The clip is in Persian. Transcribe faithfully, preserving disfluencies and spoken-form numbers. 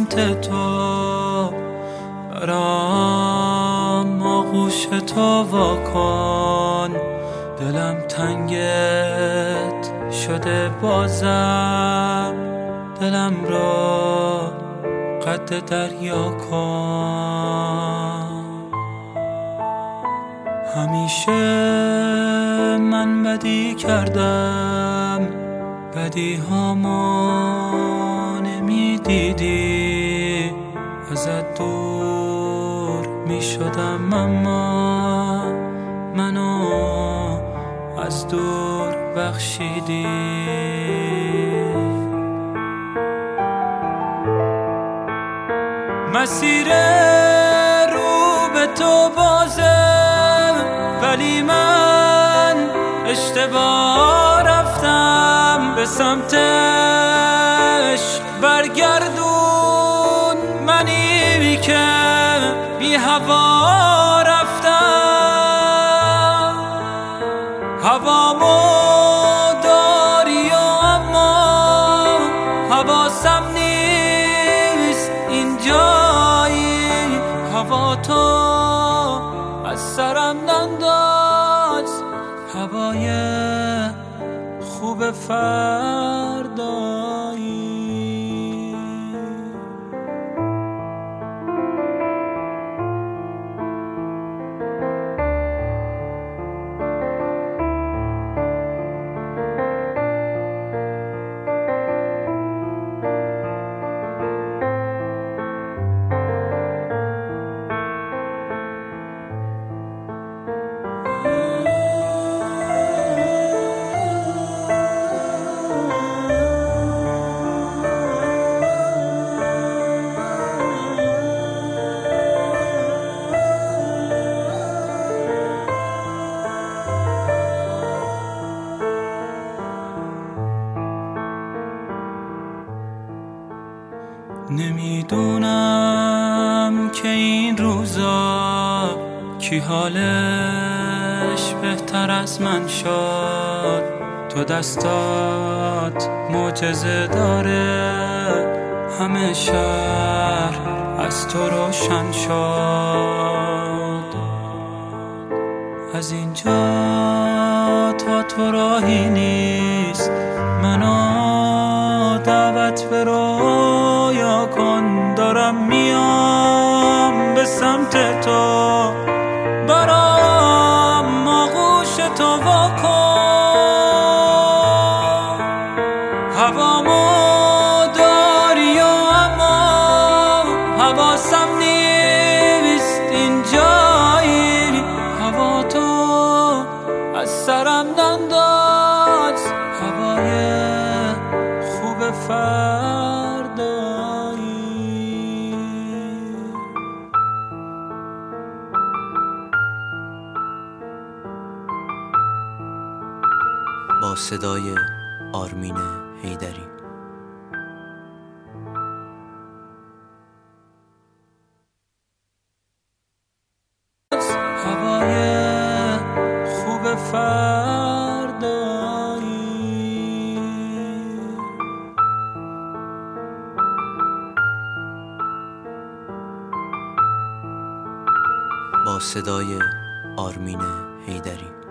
سمت تو، برام آغوش تو واکن. دلم تنگت شده بازم، دلم را قد دریا کن. همیشه من بدی کردم، بدی هامو نمیدیدی، ازت دور می شدم اما منو از دور بخشیدی. مسیر رو به تو بازه، ولی من اشتباه رفتم به سمت عشق. برگردون منی که بی هوا رفتم. هوامو داری و اما حواسم نیست این جایی. هوا تو از سرم ننداز، هوای خوب فردایی. نمیدونم که این روزا کی حالش بهتر از من شد. تو دستات معجزه داره، همه شهر از تو روشن شد. از اینجا تا تو راهی نیست، منو دعوت به رویا کن. دارم میام به سمت تو، برام آغوش تو واکن. هوامو داری و اما حواسم نیست این جایی. هوا تو از سرم ننداز، هوای خوب فردایی. با صدای آرمین حیدری. هوای خوب فردایی. با صدای آرمین حیدری.